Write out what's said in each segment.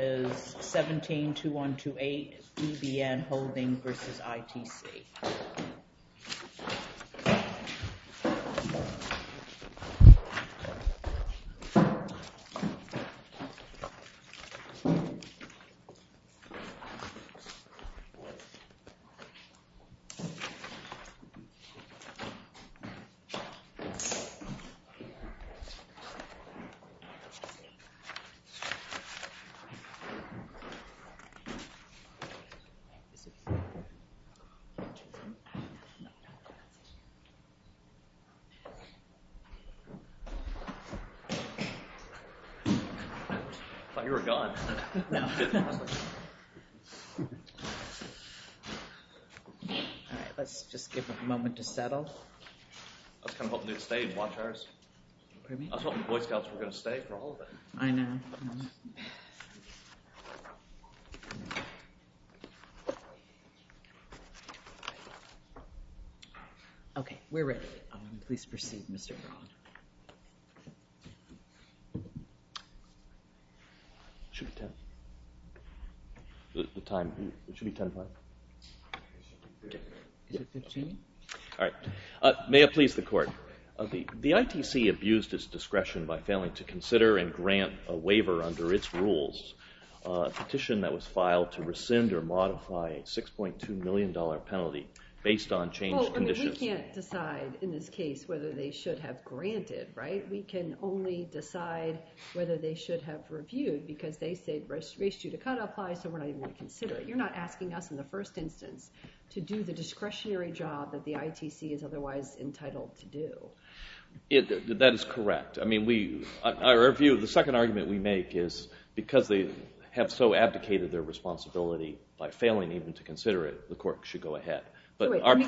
is 172128 EBN Holding versus ITC. You were gone. No. All right, let's just give it a moment to settle. I was kind of hoping they'd stay and watch ours. Pardon me? I was hoping the Boy Scouts were going to stay for all of it. I know. Okay, we're ready. Please proceed, Mr. Braun. Should be 10. The time, it should be 10:05. Is it 15? All right. May it please the Court. The ITC abused its discretion by failing to consider and grant a waiver under its rules, a petition that was filed to rescind or modify a $6.2 million penalty based on changed conditions. We can't decide in this case whether they should have granted, right? We can only decide whether they should have reviewed because they said res judicata applies, so we're not even going to consider it. You're not asking us in the first instance to do the discretionary job that the ITC is otherwise entitled to do. That is correct. I mean, our view, the second argument we make is because they have so abdicated their responsibility by failing even to consider it, the Court should go ahead. But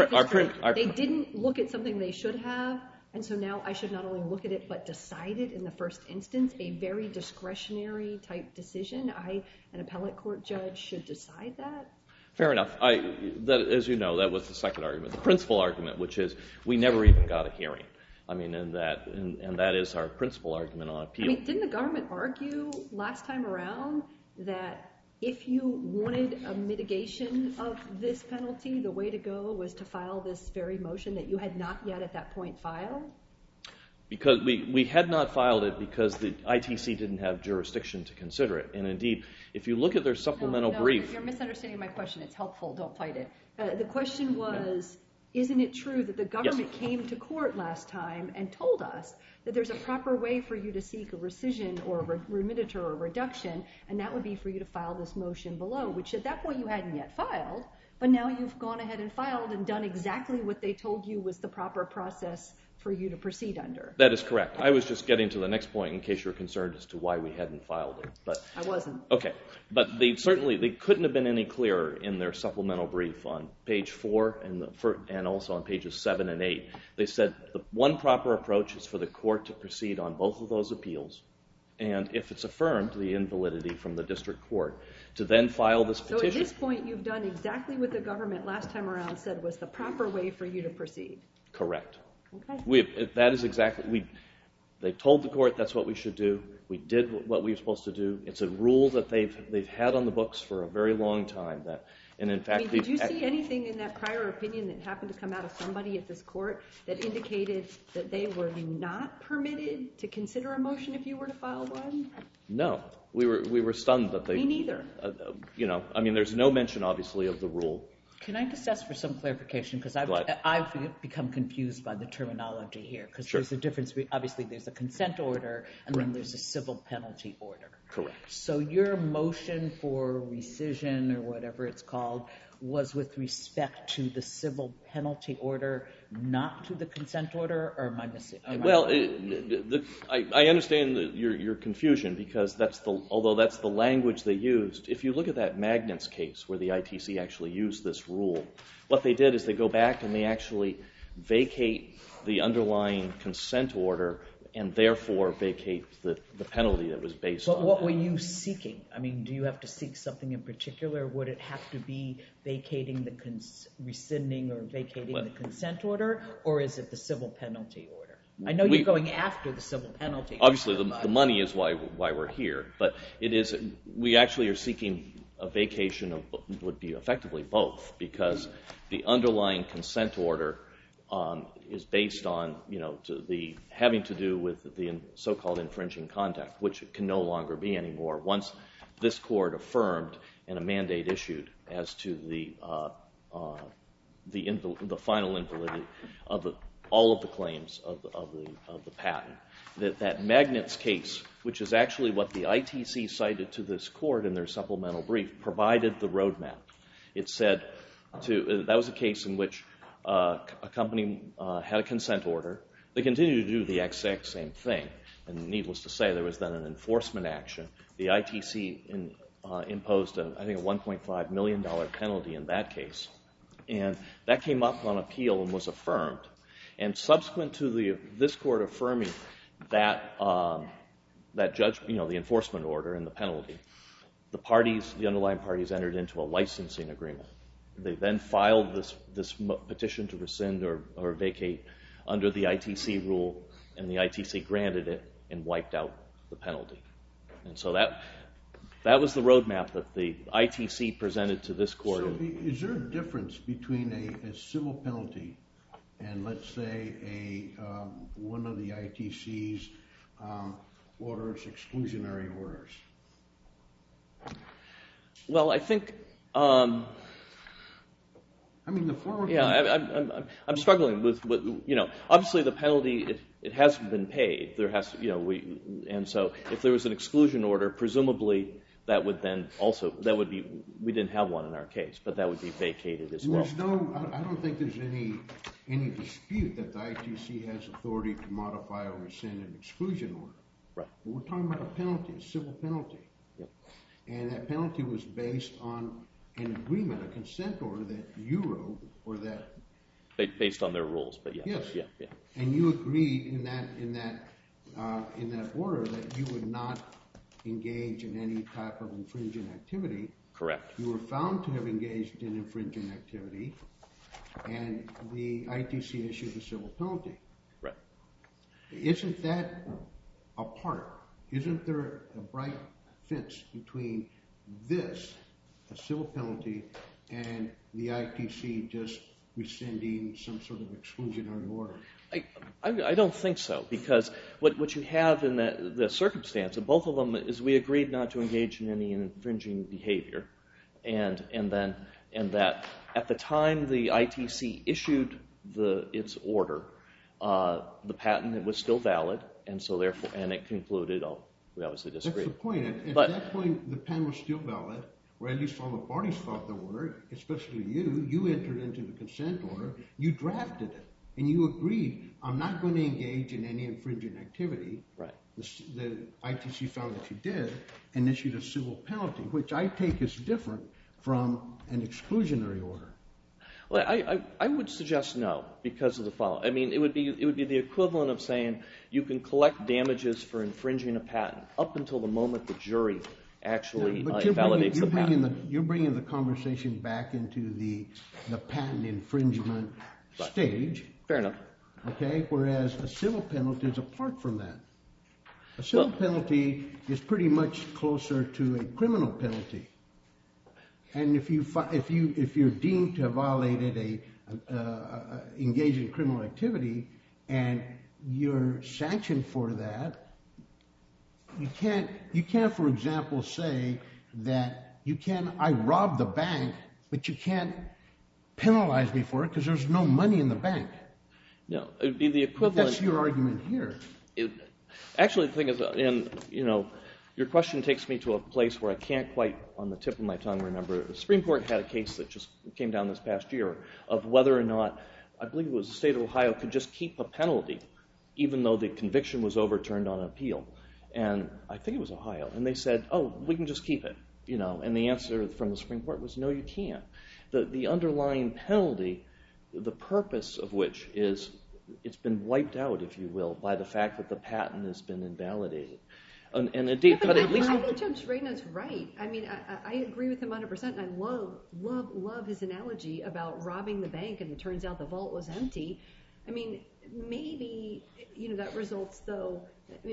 they didn't look at something they should have, and so now I should not only look at it but decide it in the first instance, a very discretionary type decision. An appellate court judge should decide that? Fair enough. As you know, that was the second argument. The principal argument, which is we never even got a hearing. I mean, and that is our principal argument on appeal. I mean, didn't the government argue last time around that if you wanted a mitigation of this penalty, the way to go was to file this very motion that you had not yet at that point filed? Because we had not filed it because the ITC didn't have jurisdiction to consider it. And indeed, if you look at their supplemental brief... You're misunderstanding my question. It's helpful. Don't fight it. The question was, isn't it true that the government came to court last time and told us that there's a proper way for you to seek a rescission or a remediator or reduction, and that would be for you to file this motion below, which at that point you hadn't yet filed, but now you've gone ahead and filed and done exactly what they told you was the proper process for you to proceed under. That is correct. I was just getting to the next point in case you're concerned as to why we hadn't filed it. But I wasn't. Okay. But they couldn't have been any clearer in their supplemental brief on page 4 and also on pages 7 and 8. They said the one proper approach is for the court to proceed on both of those appeals, and if it's affirmed, the invalidity from the district court, to then file this petition. So at this point, you've done exactly what the government last time around said was the proper way for you to proceed. Correct. Okay. That is exactly... They told the court that's what we should do. We did what we were supposed to do. It's a rule that they've had on the books for a very long time. And in fact, did you see anything in that prior opinion that happened to come out of somebody at this court that indicated that they were not permitted to consider a motion if you were to file one? No. We were stunned that they... Me neither. I mean, there's no mention, obviously, of the rule. Can I just ask for some clarification? Because I've become confused by the terminology here. Because there's a difference. Obviously, there's a consent order, and then there's a civil penalty order. Correct. So your motion for rescission, or whatever it's called, was with respect to the civil penalty order, not to the consent order? Or am I missing? Well, I understand your confusion, because although that's the language they used, if you look at that Magnus case where the ITC actually used this rule, what they did is they go back and they actually vacate the underlying consent order and therefore vacate the penalty that was based on But what were you seeking? I mean, do you have to seek something in particular? Would it have to be vacating rescinding or vacating the consent order, or is it the civil penalty order? I know you're going after the civil penalty. Obviously, the money is why we're here, but we actually are seeking a vacation of would be effectively both, because the underlying consent order is based on having to do with the so-called infringing conduct, which can no longer be anymore once this court affirmed and a mandate issued as to the final invalidity of all of the claims of the patent. That Magnets case, which is actually what the ITC cited to this court in their supplemental brief, provided the roadmap. It said that was a case in which a company had a consent order. They continued to do the exact same thing, and needless to say, there was then an enforcement action. The ITC imposed, I think, a $1.5 million penalty in that case, and that came up on appeal and was affirmed. And subsequent to this court affirming that judge, the enforcement order and the penalty, the underlying parties entered into a licensing agreement. They then filed this petition to rescind or vacate under the ITC rule, and the ITC granted it and wiped out the penalty. And so that was the roadmap that the ITC presented to this court. So is there a difference between a civil penalty and, let's say, one of the ITC's orders, exclusionary orders? Well, I think... the former... Yeah, I'm struggling with obviously the penalty, it hasn't been paid. There has and so if there was an exclusion order, presumably that would then also, we didn't have one in our case, but that would be vacated as well. I don't think there's any dispute that the ITC has authority to modify or rescind an exclusion order. Right. But we're talking about a penalty, a civil penalty. Yep. And that penalty was based on an agreement, a consent order that you wrote, or that... Based on their rules, but yeah. Yes. Yeah. And you agreed in that order that you would not engage in any type of infringing activity. Correct. You were found to have engaged in infringing activity, and the ITC issued a civil penalty. Right. Isn't that apart? Isn't there a bright fence between this, a civil penalty, and the ITC just rescinding some sort of exclusionary order? I don't think so, because what you have in the circumstance of both of them is we agreed not to engage in any infringing behavior, and that at the time the ITC issued its order, the patent was still valid, and so therefore, and it concluded. We obviously disagree. That's the point. At that point, the patent was still valid, or at least all the parties thought they were, especially you. You entered into the consent order. You drafted it, and you agreed, I'm not going to engage in any infringing activity. Right. The ITC found that you did, and issued a civil penalty, which I take as different from an exclusionary order. Well, I would suggest no, because of the following. I mean, it would be the equivalent of saying you can collect damages for infringing a patent up until the moment the jury actually invalidates the patent. You're bringing the conversation back into the patent infringement stage. Fair enough. Okay, whereas a civil penalty is apart from that. A civil penalty is pretty much closer to a criminal penalty. And if you're deemed to have violated engaged in criminal activity, and you're sanctioned for that, you can't, for example, say that I robbed the bank, but you can't penalize me for it because there's no money in the bank. No, it would be the equivalent. But that's your argument here. Actually, the thing is, your question takes me to a place where I can't quite, on the tip of my tongue, remember. The Supreme Court had a case that just came down this past year of whether or not, I believe it was the state of Ohio, could just keep a penalty even though the conviction was overturned on appeal. And I think it was Ohio. And they said, oh, we can just keep it. And the answer from the Supreme Court was, no, you can't. The underlying penalty, the purpose of which is it's been wiped out, if you will, by the fact that the patent has been invalidated. And indeed, but at least... I think Judge Reyna's right. I mean, I agree with him 100%, and I love his analogy about robbing the bank and it turns out the vault was empty. I mean, maybe, that results, though,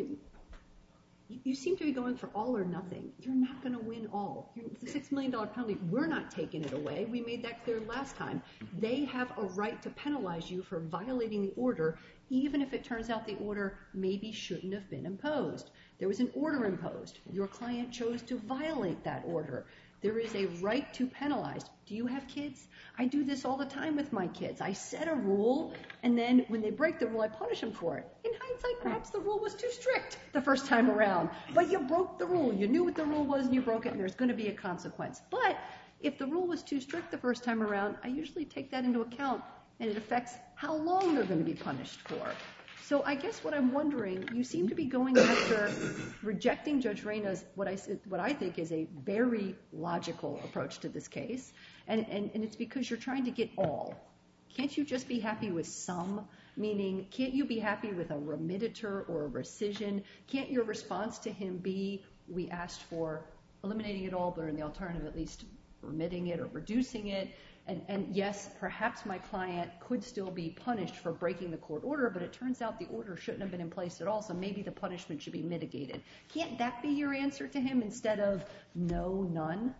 you seem to be going for all or nothing. You're not going to win all. The $6 million penalty, we're not taking it away. We made that clear last time. They have a right to penalize you for violating the order, even if it turns out the order maybe shouldn't have been imposed. There was an order imposed. Your client chose to violate that order. There is a right to penalize. Do you have kids? I do this all the time with my kids. I set a rule, and then when they break the rule, I punish them for it. In hindsight, perhaps the rule was too strict the first time around, but you broke the rule. You knew what the rule was, and you broke it, and there's going to be a consequence. But if the rule was too strict the first time around, I usually take that into account, and it affects how long they're going to be punished for. So I guess what I'm wondering, you seem to be going after rejecting Judge Reyna's, what I think is a very logical approach to this case, and it's because you're trying to get all. Can't you just be happy with some? Meaning, can't you be happy with a remittiture or a rescission? Can't your response to him be, we asked for eliminating it all, but in the alternative at least remitting it or reducing it? And yes, perhaps my client could still be punished for breaking the court order, but it turns out the order shouldn't have been in place at all, so maybe the punishment should be mitigated. Can't that be your answer to him instead of no, none?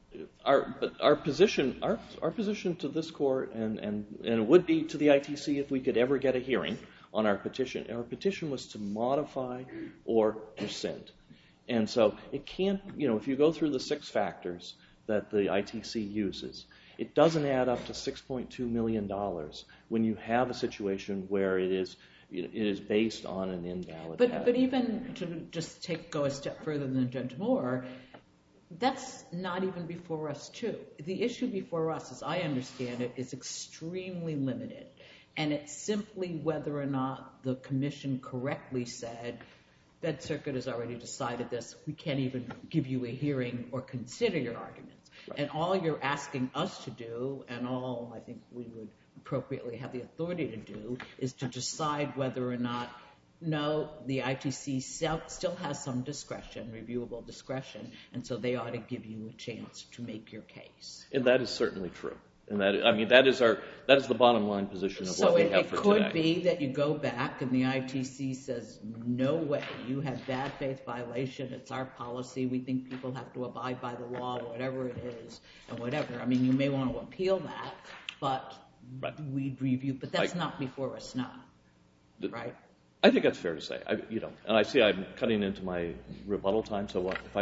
Our position to this court, and it would be to the ITC if we could ever get a hearing on our petition. Our petition was to modify or rescind. And so it can't, if you go through the 6 factors that the ITC uses, it doesn't add up to $6.2 million when you have a situation where it is based on an invalid patent. But even to just go a step further than Judge Moore, that's not even before us, too. The issue before us, as I understand it, is extremely limited. And it's simply whether or not the commission correctly said, Fed Circuit has already decided this, we can't even give you a hearing or consider your arguments. Right. And all you're asking us to do, and all I think we would appropriately have the authority to do, is to decide whether or not, no, the ITC still has some discretion, reviewable discretion, and so they ought to give you a chance to make your case. And that is certainly true. And that is the bottom line position of what we have for today. So it could be that you go back and the ITC says, no way, you have bad faith violation, it's our policy, we think people have to abide by the law, whatever it is, and whatever. I mean, you may want to appeal that, but we'd review, but that's not before us now, right? I think that's fair to say. And I see I'm cutting into my rebuttal time, so if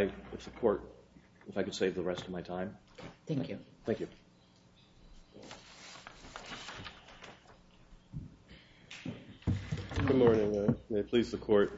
I could save the rest of my time. Thank you. Thank you. Good morning. May it please the court.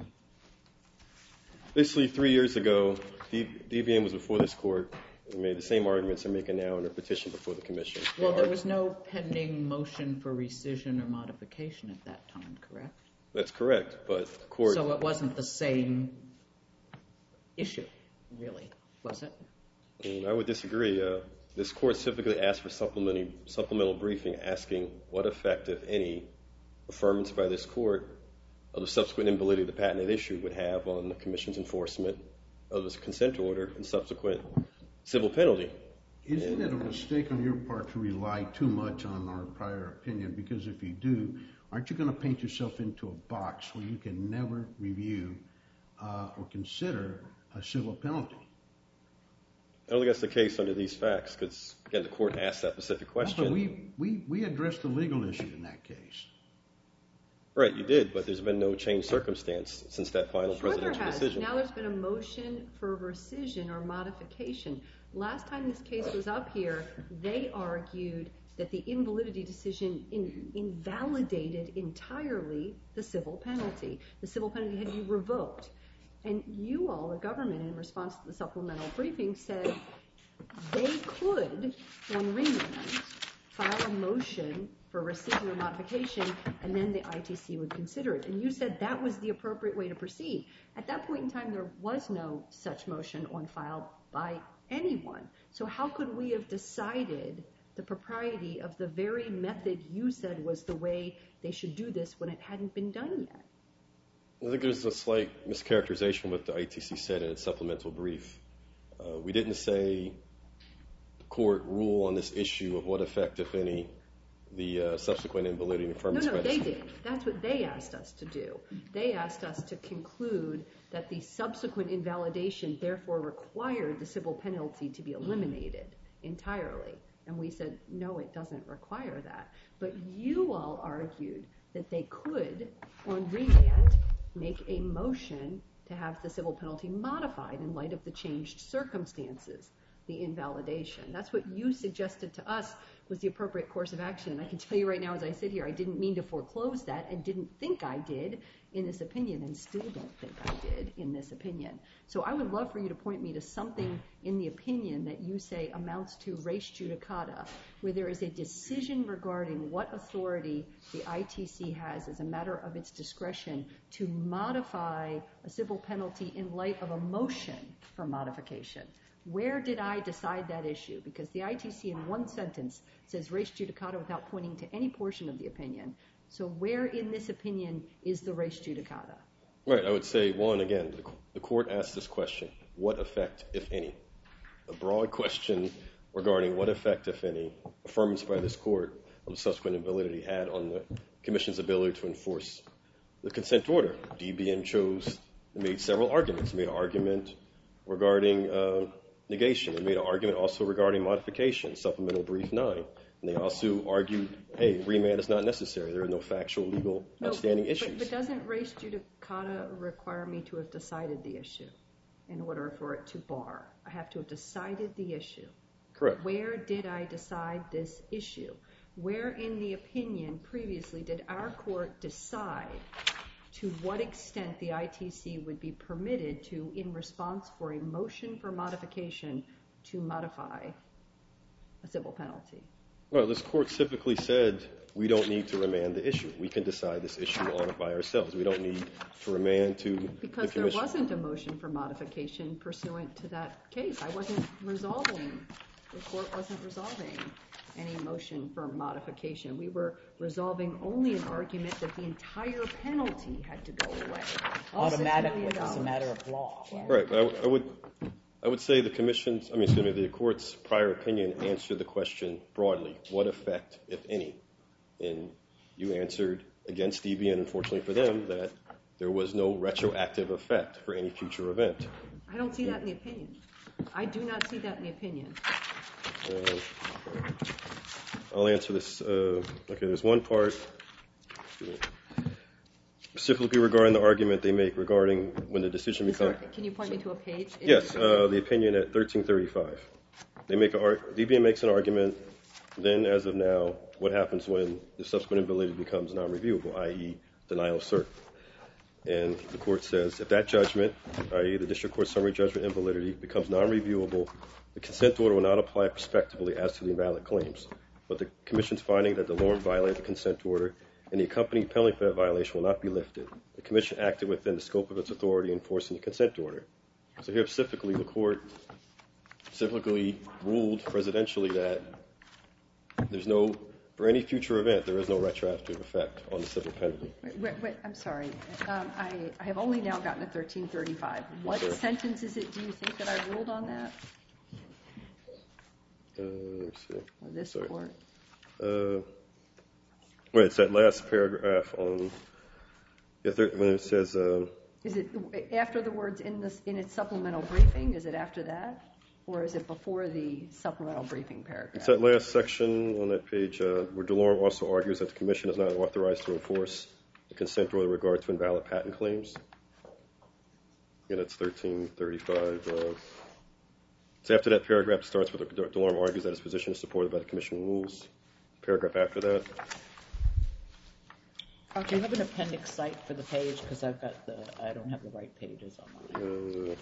Basically, 3 years ago, DBM was before this court and made the same arguments they're making now in their petition before the commission. Well, there was no pending motion for rescission or modification at that time, correct? That's correct, but the court... So it wasn't the same issue, really, was it? I would disagree. This court specifically asked for supplemental briefing asking what effect, if any, affirmance by this court of the subsequent invalidity of the patented issue would have on the commission's enforcement of this consent order and subsequent civil penalty. Isn't it a mistake on your part to rely too much on our prior opinion? Because if you do, aren't you going to paint yourself into a box where you can never review or consider a civil penalty? I don't think that's the case under these facts because, again, the court asked that specific question. But we addressed the legal issue in that case. Right, you did, but there's been no changed circumstance since that final presidential decision. Now there's been a motion for rescission or modification. Last time this case was up here, they argued that the invalidity decision invalidated entirely the civil penalty. The civil penalty had to be revoked. And you all, the government, in response to the supplemental briefing, said they could, on remand, file a motion for rescission or modification, and then the ITC would consider it. And you said that was the appropriate way to proceed. At that point in time, there was no such motion on file by anyone. So how could we have decided the propriety of the very method you said was the way they should do this when it hadn't been done yet? I think there's a slight mischaracterization what the ITC said in its supplemental brief. We didn't say the court rule on this issue of what effect, if any, the subsequent invalidity and affirmance. No, they did. That's what they asked us to do. They asked us to conclude that the subsequent invalidation therefore required the civil penalty to be eliminated entirely. And we said, no, it doesn't require that. But you all argued that they could, on remand, make a motion to have the civil penalty modified in light of the changed circumstances, the invalidation. That's what you suggested to us was the appropriate course of action. And I can tell you right now as I sit here, I didn't mean to foreclose that and didn't think I did in this opinion and still don't think I did in this opinion. So I would love for you to point me to something in the opinion that you say amounts to res judicata, where there is a decision regarding what authority the ITC has as a matter of its discretion to modify a civil penalty in light of a motion for modification. Where did I decide that issue? Because the ITC in one sentence says res judicata without pointing to any portion of the opinion. So where in this opinion is the res judicata? Right, I would say, one, again, the court asked this question, what effect, if any? A broad question regarding what effect, if any, affirmance by this court of the subsequent invalidity had on the Commission's ability to enforce the consent order. DBM made several arguments. It made an argument regarding negation. It made an argument also regarding modification, supplemental brief 9. And they also argued, hey, remand is not necessary. There are no factual, legal, outstanding issues. But doesn't res judicata require me to have decided the issue in order for it to bar? I have to have decided the issue. Correct. Where did I decide this issue? Where in the opinion previously did our court decide to what extent the ITC would be permitted to, in response for a motion for modification, to modify a civil penalty? Well, this court typically said we don't need to remand the issue. We can decide this issue on it by ourselves. We don't need to remand to the Commission. Because there wasn't a motion for modification pursuant to that case. I wasn't resolving. The court wasn't resolving any motion for modification. We were resolving only an argument that the entire penalty had to go away. Automatically, as a matter of law. Right. I would say the court's prior opinion answered the question broadly. What effect, if any? And you answered against DBN, unfortunately for them, that there was no retroactive effect for any future event. I don't see that in the opinion. I do not see that in the opinion. I'll answer this. Okay, there's one part specifically regarding the argument they make regarding when the decision becomes... Can you point me to a page? Yes, the opinion at 1335. DBN makes an argument, then as of now, what happens when the subsequent invalidity becomes non-reviewable, i.e. denial of cert. And the court says, if that judgment, i.e. the district court summary judgment invalidity, becomes non-reviewable, the consent order will not apply prospectively as to the invalid claims. But the Commission's finding that DeLorme violated the consent order and the accompanying penalty for that violation will not be lifted. The Commission acted within the scope of its authority in enforcing the consent order. So here specifically, the court specifically ruled presidentially that there's no, for any future event, there is no retroactive effect on the civil penalty. Wait, I'm sorry. I have only now gotten to 1335. What sentence is it, do you think, that I ruled on that? Let me see. Or this Sorry. court? Right, it's that last paragraph on when it says... Is it after the words in its supplemental briefing? Is it after that? Or is it before the supplemental briefing paragraph? It's that last section on that page where DeLorme also argues that the Commission is not authorized to enforce the consent order with regard to invalid patent claims. Again, it's 1335. So after that paragraph, it starts with DeLorme argues that his position is supported by the Commission rules. Paragraph after that. Do you have an appendix site for the page? Because I don't have the right pages on mine.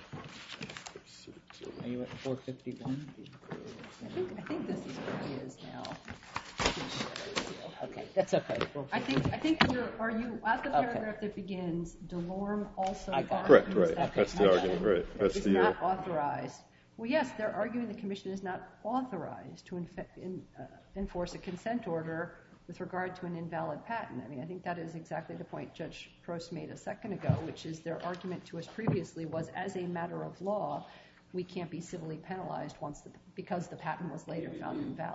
Are you at 451? I think this is where he is now. Okay, that's okay. I think are you at the paragraph that begins, DeLorme also Correct, right. That's the argument, right. That's is not authorized. Well, yes, they're arguing the Commission is not authorized to enforce a consent order with regard to an invalid patent. I mean, I think that is exactly the point Judge Prost made a second ago, which is their argument to us previously was, as a matter of law, we can't be civilly penalized because the patent was later found invalid.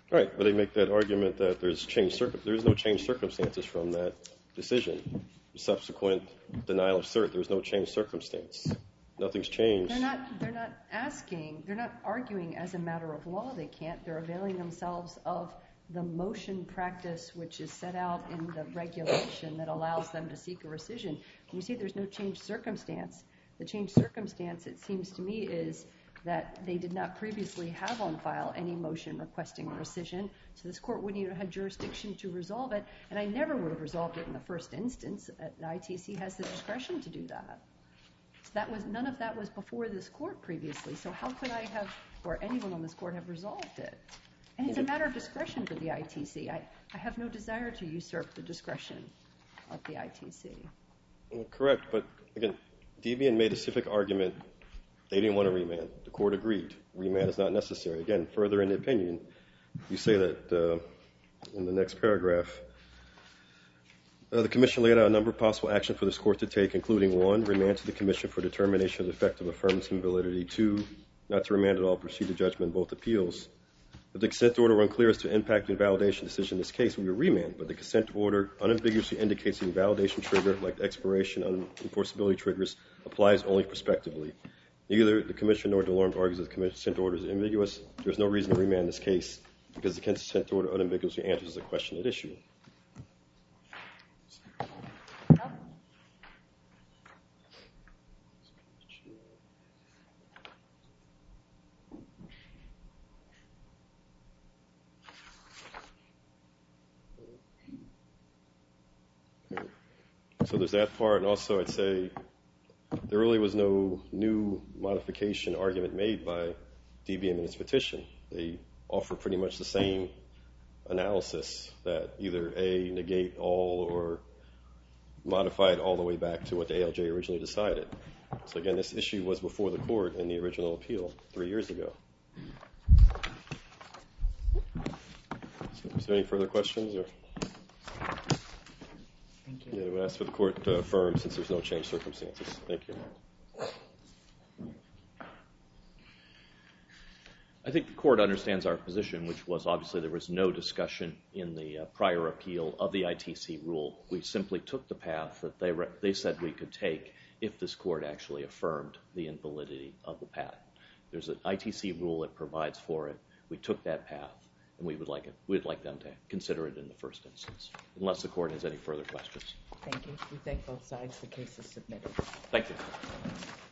Right, but they make that argument that there's no changed circumstances from that decision. Subsequent denial of cert, there's no changed circumstance. Nothing's changed. They're not arguing as a matter of law. They can't. They're availing themselves of the motion practice which is set out in the regulation that allows them to seek a rescission. When you say there's no changed circumstance, the changed circumstance, it seems to me, is that they did not previously have on file any motion requesting a rescission, so this court wouldn't even have jurisdiction to resolve it, and I never would have resolved it in the first instance. The ITC has the discretion to do that. So none of that was before this court previously, so how could I have, or anyone on this court, have resolved it? And it's a matter of discretion for the ITC. I have no desire to usurp the discretion of the ITC. Correct, but again, Debian made a specific argument. They didn't want to remand. The court agreed. Remand is not necessary. Again, further in the opinion, you say that in the next paragraph, the commission laid out a number of possible actions for this court to take, including 1, remand to the commission for determination of the effect of affirmance and validity, 2, not to remand at all, proceed to judgment in both appeals. If the consent order were unclear as to impact and validation decision in this case, we would remand, but the consent order unambiguously indicates the invalidation trigger, like expiration and enforceability triggers, applies only prospectively. Neither the commission nor DeLorme argues that the consent order is ambiguous. There's no reason to remand this case because the consent order unambiguously answers the question at issue. So there's that part, and also I'd say there really was no new modification argument made by DBM in its petition. They offer pretty much the same analysis, that either A, negate all, or modify it all the way back to what the ALJ originally decided. So again, this issue was before the court in the original appeal 3 years ago. So is there any further questions? Or? Thank you. Yeah, we ask for the court to affirm since there's no changed circumstances. Thank you. I think the court understands our position, which was obviously there was no discussion in the prior appeal of the ITC rule. We simply took the path that they said we could take if this court actually affirmed the invalidity of the patent. There's an ITC rule that provides for it. We took that path, and we'd like them to consider it in the first instance, unless the court has any further questions. Thank you. We thank both sides. The case is submitted. Thank you.